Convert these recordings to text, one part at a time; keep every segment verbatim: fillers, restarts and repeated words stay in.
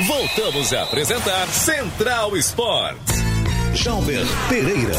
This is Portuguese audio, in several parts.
Voltamos a apresentar Central Esportes. Jalber Pereira.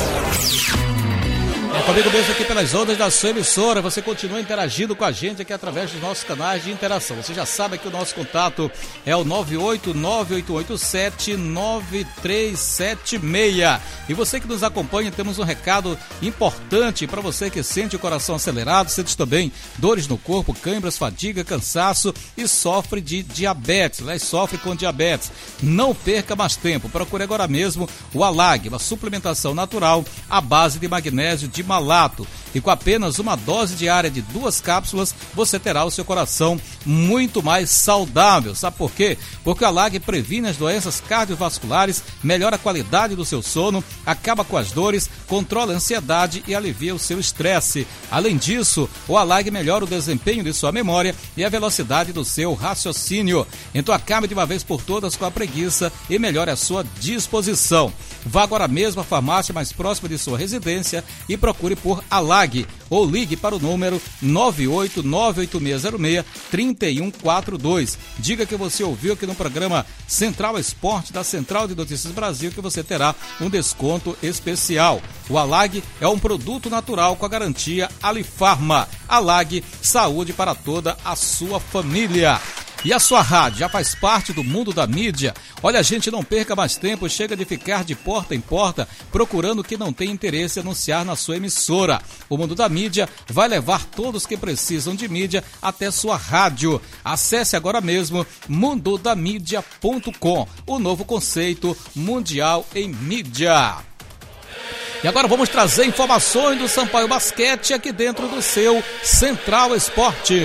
É comigo mesmo aqui pelas ondas da sua emissora. Você continua interagindo com a gente aqui através dos nossos canais de interação. Você já sabe que o nosso contato é o nove oito nove oito oito sete nove três sete seis. E você que nos acompanha, temos um recado importante para você que sente o coração acelerado, sente também dores no corpo, câimbras, fadiga, cansaço e sofre de diabetes, né? Sofre com diabetes. Não perca mais tempo. Procure agora mesmo o Alag, uma suplementação natural à base de magnésio de malato. E com apenas uma dose diária de duas cápsulas, você terá o seu coração muito mais saudável. Sabe por quê? Porque o Alag previne as doenças cardiovasculares, melhora a qualidade do seu sono, acaba com as dores, controla a ansiedade e alivia o seu estresse. Além disso, o Alag melhora o desempenho de sua memória e a velocidade do seu raciocínio. Então acabe de uma vez por todas com a preguiça e melhore a sua disposição. Vá agora mesmo à farmácia mais próxima de sua residência e procure por Alag ou ligue para o número nove oito nove oito seis zero seis três um quatro dois. Diga que você ouviu aqui no programa Central Esporte da Central de Notícias Brasil que você terá um desconto especial. O Alag é um produto natural com a garantia Alifarma. Alag, saúde para toda a sua família. E a sua rádio já faz parte do mundo da mídia? Olha, gente, não perca mais tempo, chega de ficar de porta em porta procurando quem não tem interesse em anunciar na sua emissora. O mundo da mídia vai levar todos que precisam de mídia até sua rádio. Acesse agora mesmo mundo da mídia ponto com, o novo conceito mundial em mídia. E agora vamos trazer informações do Sampaio Basquete aqui dentro do seu Central Esporte.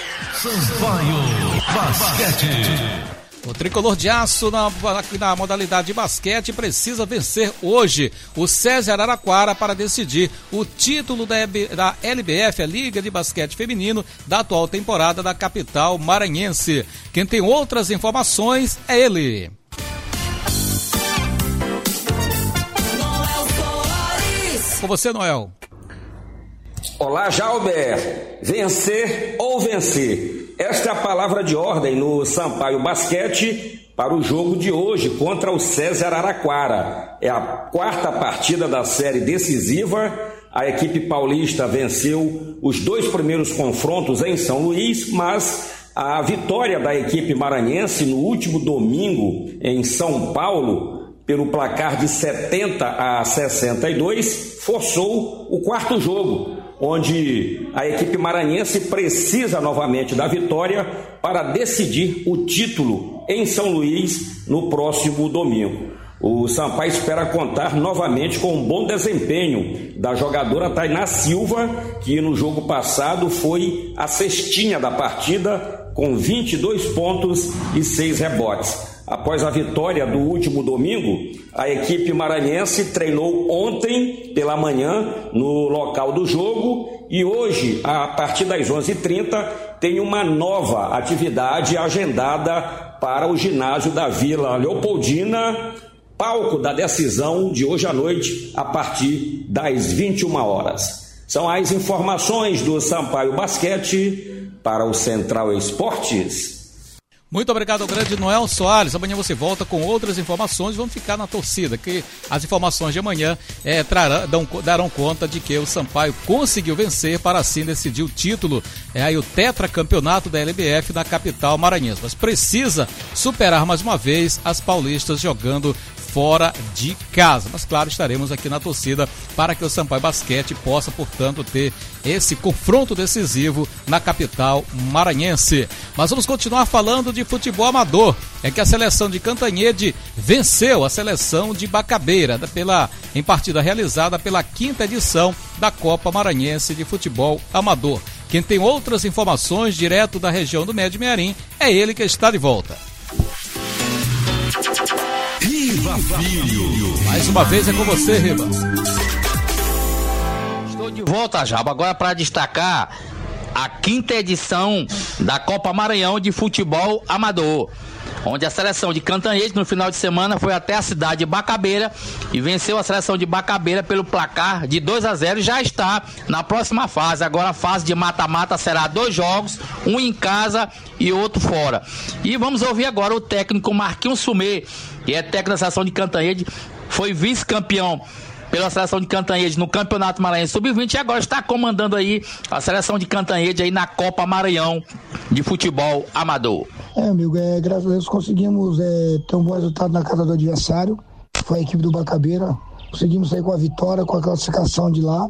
Sampaio Basquete. O tricolor de aço na, na modalidade de basquete precisa vencer hoje o César Araraquara para decidir o título da, da L B F, a Liga de Basquete Feminino, da atual temporada da capital maranhense. Quem tem outras informações é ele. Com você, Noel. Olá, Jalber. Vencer ou vencer? Esta é a palavra de ordem no Sampaio Basquete para o jogo de hoje contra o César Araraquara. É a quarta partida da série decisiva. A equipe paulista venceu os dois primeiros confrontos em São Luís, mas a vitória da equipe maranhense no último domingo em São Paulo, pelo placar de setenta a sessenta e dois, forçou o quarto jogo, onde a equipe maranhense precisa novamente da vitória para decidir o título em São Luís no próximo domingo. O Sampaio espera contar novamente com um bom desempenho da jogadora Tainá Silva, que no jogo passado foi a cestinha da partida com vinte e dois pontos e seis rebotes. Após a vitória do último domingo, a equipe maranhense treinou ontem pela manhã no local do jogo e hoje, a partir das onze e trinta, tem uma nova atividade agendada para o ginásio da Vila Leopoldina, palco da decisão de hoje à noite, a partir das vinte e uma horas. São as informações do Sampaio Basquete para o Central Esportes. Muito obrigado ao grande Noel Soares. Amanhã você volta com outras informações. Vamos ficar na torcida, que as informações de amanhã é, trarão, dão, darão conta de que o Sampaio conseguiu vencer para assim decidir o título, é aí o tetracampeonato da L B F na capital maranhense. Mas precisa superar mais uma vez as paulistas jogando fora de casa. Mas claro, estaremos aqui na torcida para que o Sampaio Basquete possa, portanto, ter esse confronto decisivo na capital maranhense. Mas vamos continuar falando de futebol amador. É que a seleção de Cantanhede venceu a seleção de Bacabeira pela, em partida realizada pela quinta edição da Copa Maranhense de Futebol Amador. Quem tem outras informações direto da região do Médio Mearim é ele que está de volta. Riva Filho. Mais uma vez é com você, Riva. Estou de volta, Jaba, agora para destacar a quinta edição da Copa Maranhão de Futebol Amador. onde a seleção de Cantanhede no final de semana foi até a cidade de Bacabeira e venceu a seleção de Bacabeira pelo placar de dois a zero e já está na próxima fase. Agora a fase de mata-mata será dois jogos, um em casa e outro fora. E vamos ouvir agora o técnico Marquinhos Sumê, que é técnico da seleção de Cantanhede, foi vice-campeão pela seleção de Cantanhede no Campeonato Maranhense sub vinte e agora está comandando aí a seleção de Cantanhede aí na Copa Maranhão de futebol amador. É, amigo, é, graças a Deus conseguimos é, ter um bom resultado na casa do adversário, foi a equipe do Bacabeira, conseguimos sair com a vitória, com a classificação de lá,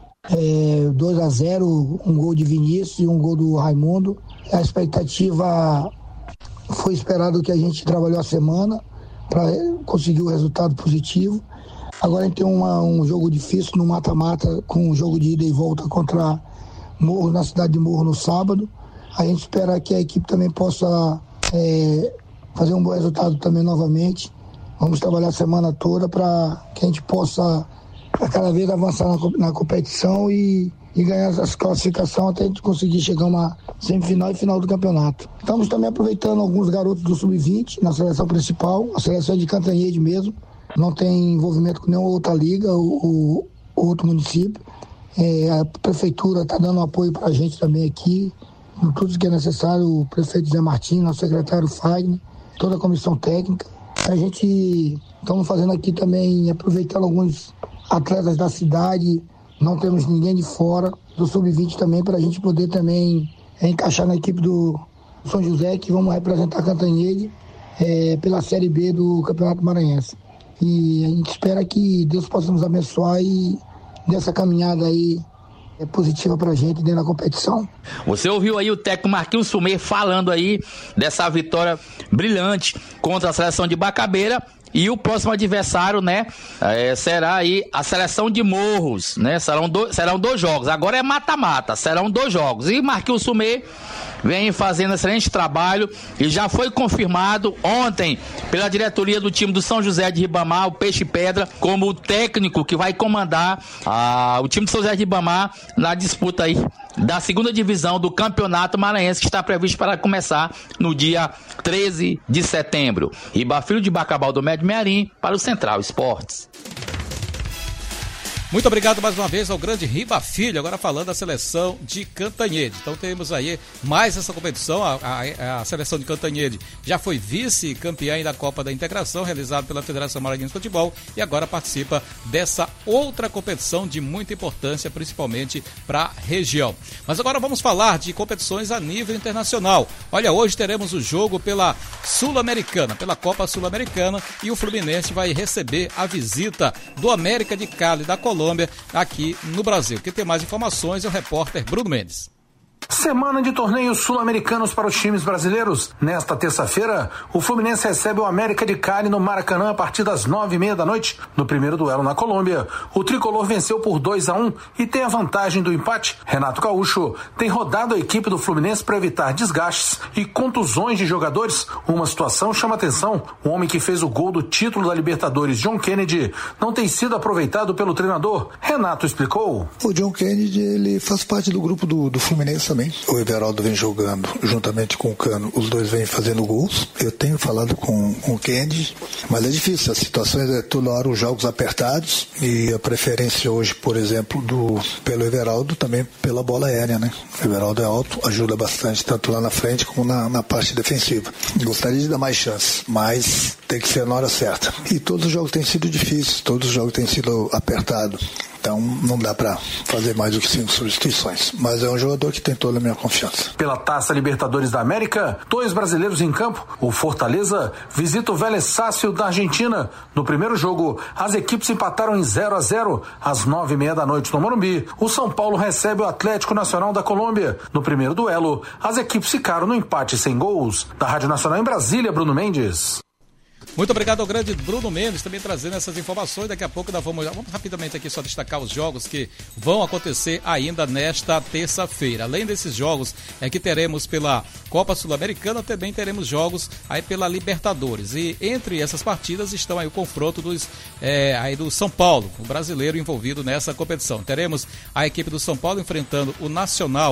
é, dois a zero, um gol de Vinícius e um gol do Raimundo. A expectativa foi esperado que a gente trabalhou a semana para conseguir o resultado positivo. Agora a gente tem uma, um jogo difícil no mata-mata, com um jogo de ida e volta contra Morro, na cidade de Morro, no sábado. A gente espera que a equipe também possa é, fazer um bom resultado também novamente. Vamos trabalhar a semana toda para que a gente possa a cada vez avançar na, na competição e, e ganhar essa classificação até a gente conseguir chegar a uma semifinal e final do campeonato. Estamos também aproveitando alguns garotos do sub vinte na seleção principal, a seleção é de Cantanhede mesmo. Não tem envolvimento com nenhuma outra liga ou, ou outro município. É, a prefeitura está dando apoio para a gente também aqui, em tudo que é necessário, o prefeito Zé Martins, o secretário Fagner, toda a comissão técnica. A gente estamos fazendo aqui também, aproveitando alguns atletas da cidade, não temos ninguém de fora, do sub vinte também, para a gente poder também é, encaixar na equipe do São José, que vamos representar Cantanhede é, pela Série B do Campeonato Maranhense. E a gente espera que Deus possa nos abençoar e dessa caminhada aí é positiva pra gente dentro da competição. Você ouviu aí o técnico Marquinhos Sumê falando aí dessa vitória brilhante contra a seleção de Bacabeira. E o próximo adversário, né, é, será aí a seleção de Morros, né, serão, do, serão dois jogos, agora é mata-mata, serão dois jogos, e Marquinhos Sumê vem fazendo excelente trabalho e já foi confirmado ontem pela diretoria do time do São José de Ribamar, o Peixe Pedra, como o técnico que vai comandar ah, o time do São José de Ribamar na disputa aí da segunda divisão do Campeonato Maranhense, que está previsto para começar no dia treze de setembro. Riba Filho de Bacabal do Médio Mearim para o Central Esportes. Muito obrigado mais uma vez ao grande Riba Filho, agora falando da seleção de Cantanhede. Então temos aí mais essa competição, a, a, a seleção de Cantanhede já foi vice-campeã da Copa da Integração, realizada pela Federação Maranhense de Futebol, e agora participa dessa outra competição de muita importância, principalmente para a região. Mas agora vamos falar de competições a nível internacional. Olha, hoje teremos o jogo pela Sul-Americana, pela Copa Sul-Americana, e o Fluminense vai receber a visita do América de Cali, da Colômbia, aqui no Brasil. Quem tem mais informações é o repórter Bruno Mendes. Semana de torneios sul-americanos para os times brasileiros. Nesta terça-feira, o Fluminense recebe o América de Cali no Maracanã a partir das nove e meia da noite. No primeiro duelo na Colômbia, o tricolor venceu por dois a um e tem a vantagem do empate. Renato Gaúcho tem rodado a equipe do Fluminense para evitar desgastes e contusões de jogadores. Uma situação chama atenção. O homem que fez o gol do título da Libertadores, John Kennedy, não tem sido aproveitado pelo treinador. Renato explicou. O John Kennedy, ele faz parte do grupo do, do Fluminense também. O Everaldo vem jogando juntamente com o Cano, os dois vêm fazendo gols. Eu tenho falado com, com o Kennedy, mas é difícil, as situações é toda hora os jogos apertados, e a preferência hoje, por exemplo, do, pelo Everaldo também pela bola aérea, né? O Everaldo é alto, ajuda bastante, tanto lá na frente como na, na parte defensiva. Gostaria de dar mais chances, mas tem que ser na hora certa. E todos os jogos têm sido difíceis, todos os jogos têm sido apertados. Então não dá para fazer mais do que cinco substituições, mas é um jogador que tem toda a minha confiança. Pela Taça Libertadores da América, dois brasileiros em campo. O Fortaleza visita o Vélez Sácio da Argentina. No primeiro jogo, as equipes empataram em zero a zero às nove e meia da noite no Morumbi. O São Paulo recebe o Atlético Nacional da Colômbia. No primeiro duelo, as equipes ficaram no empate sem gols. Da Rádio Nacional em Brasília, Bruno Mendes. Muito obrigado ao grande Bruno Mendes, também trazendo essas informações. Daqui a pouco nós vamos, vamos rapidamente aqui só destacar os jogos que vão acontecer ainda nesta terça-feira. Além desses jogos é que teremos pela Copa Sul-Americana, também teremos jogos aí pela Libertadores. E entre essas partidas estão aí o confronto dos, é, aí do São Paulo, o brasileiro envolvido nessa competição. Teremos a equipe do São Paulo enfrentando o Nacional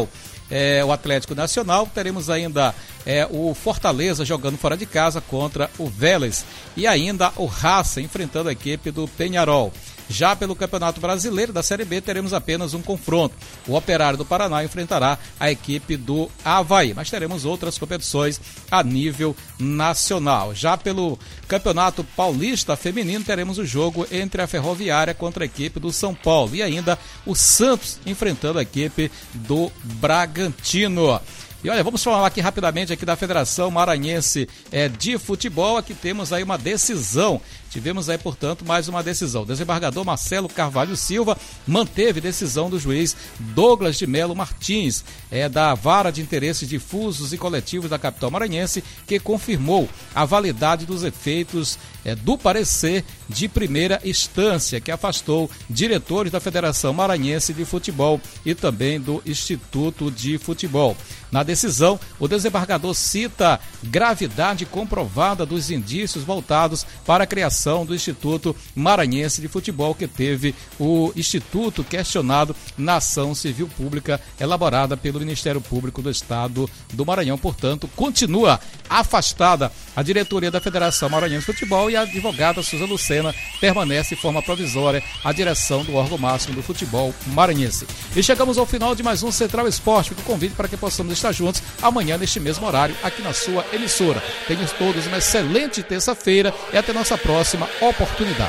é, o Atlético Nacional. Teremos ainda é, o Fortaleza jogando fora de casa contra o Vélez. E ainda o Racing enfrentando a equipe do Peñarol. Já pelo Campeonato Brasileiro da Série B, teremos apenas um confronto. O Operário do Paraná enfrentará a equipe do Avaí, mas teremos outras competições a nível nacional. Já pelo Campeonato Paulista Feminino, teremos o jogo entre a Ferroviária contra a equipe do São Paulo e ainda o Santos enfrentando a equipe do Bragantino. E olha, vamos falar aqui rapidamente aqui da Federação Maranhense é, de Futebol. Aqui temos aí uma decisão. Tivemos aí, portanto, mais uma decisão. O desembargador Marcelo Carvalho Silva manteve decisão do juiz Douglas de Melo Martins, é, da Vara de Interesses Difusos e Coletivos da capital maranhense, que confirmou a validade dos efeitos é, do parecer de primeira instância, que afastou diretores da Federação Maranhense de Futebol e também do Instituto de Futebol. Na decisão, o desembargador cita gravidade comprovada dos indícios voltados para a criação do Instituto Maranhense de Futebol, que teve o Instituto questionado na ação civil pública elaborada pelo Ministério Público do Estado do Maranhão. Portanto, continua afastada a diretoria da Federação Maranhense de Futebol e a advogada Suza Lucena permanece em forma provisória à direção do órgão máximo do futebol maranhense. E chegamos ao final de mais um Central Esporte. Fico o convite para que possamos estar juntos amanhã neste mesmo horário aqui na sua emissora. Tenham todos uma excelente terça-feira e até nossa próxima oportunidade.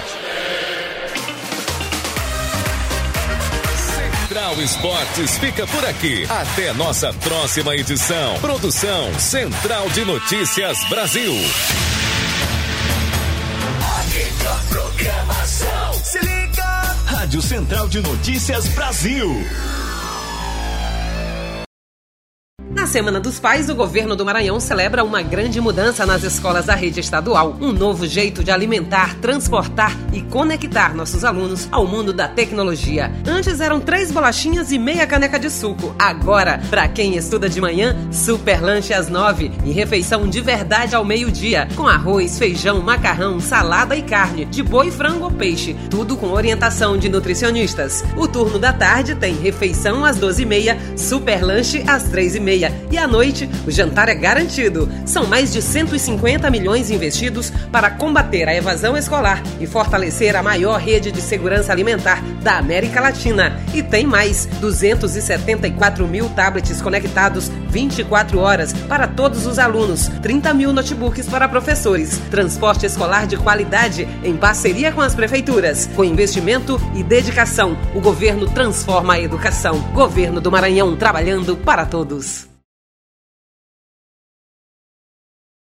Central Esportes fica por aqui. Até nossa próxima edição. Produção Central de Notícias Brasil. A melhor programação. Se liga. Rádio Central de Notícias Brasil. Na Semana dos Pais, o governo do Maranhão celebra uma grande mudança nas escolas da rede estadual. Um novo jeito de alimentar, transportar e conectar nossos alunos ao mundo da tecnologia. Antes eram três bolachinhas e meia caneca de suco. Agora, para quem estuda de manhã, super lanche às nove e refeição de verdade ao meio-dia, com arroz, feijão, macarrão, salada e carne, de boi, frango ou peixe. Tudo com orientação de nutricionistas. O turno da tarde tem refeição às doze e meia, super lanche às três e meia. E à noite, o jantar é garantido. São mais de cento e cinquenta milhões investidos para combater a evasão escolar e fortalecer a maior rede de segurança alimentar da América Latina. E tem mais, duzentos e setenta e quatro mil tablets conectados vinte e quatro horas para todos os alunos, trinta mil notebooks para professores, transporte escolar de qualidade em parceria com as prefeituras. Com investimento e dedicação, o governo transforma a educação. Governo do Maranhão, trabalhando para todos.